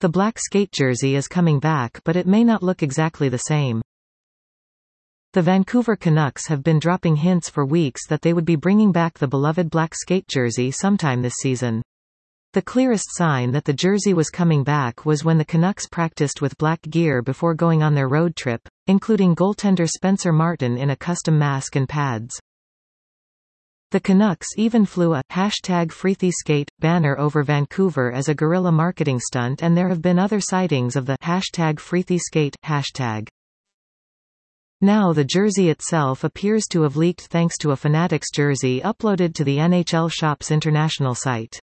The black skate jersey is coming back, but it may not look exactly the same. The Vancouver Canucks have been dropping hints for weeks that they would be bringing back the beloved black skate jersey sometime this season. The clearest sign that the jersey was coming back was when the Canucks practiced with black gear before going on their road trip, including goaltender Spencer Martin in a custom mask and pads. The Canucks even flew a #FreethySkate banner over Vancouver as a guerrilla marketing stunt, and there have been other sightings of the #FreethySkate hashtag. Now the jersey itself appears to have leaked thanks to a Fanatics jersey uploaded to the NHL Shop's international site.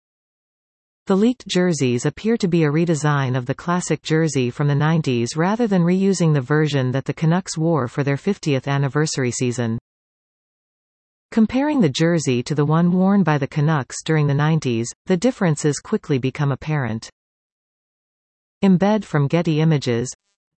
The leaked jerseys appear to be a redesign of the classic jersey from the 90s rather than reusing the version that the Canucks wore for their 50th anniversary season. Comparing the jersey to the one worn by the Canucks during the 90s, the differences quickly become apparent. Embed from Getty Images.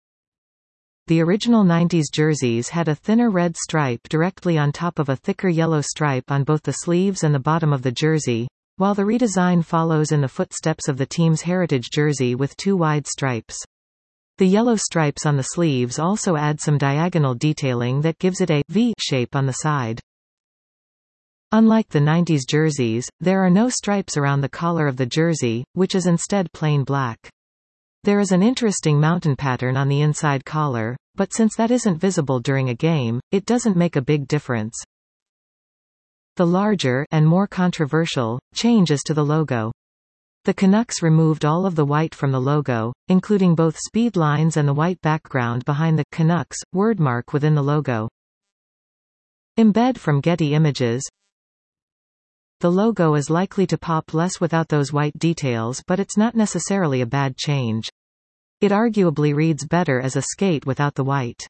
The original 90s jerseys had a thinner red stripe directly on top of a thicker yellow stripe on both the sleeves and the bottom of the jersey, while the redesign follows in the footsteps of the team's heritage jersey with two wide stripes. The yellow stripes on the sleeves also add some diagonal detailing that gives it a V shape on the side. Unlike the 90s jerseys, there are no stripes around the collar of the jersey, which is instead plain black. There is an interesting mountain pattern on the inside collar, but since that isn't visible during a game, it doesn't make a big difference. The larger and more controversial change is to the logo. The Canucks removed all of the white from the logo, including both speed lines and the white background behind the Canucks wordmark within the logo. Embed from Getty Images. The logo is likely to pop less without those white details, but it's not necessarily a bad change. It arguably reads better as a skate without the white.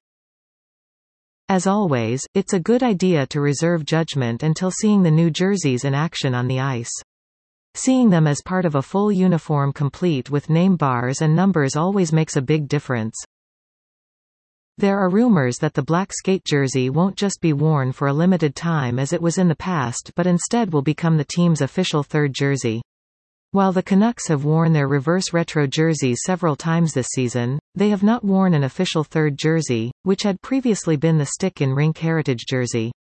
As always, it's a good idea to reserve judgment until seeing the new jerseys in action on the ice. Seeing them as part of a full uniform complete with name bars and numbers always makes a big difference. There are rumors that the black skate jersey won't just be worn for a limited time as it was in the past, but instead will become the team's official third jersey. While the Canucks have worn their reverse retro jerseys several times this season, they have not worn an official third jersey, which had previously been the stick-in-rink heritage jersey.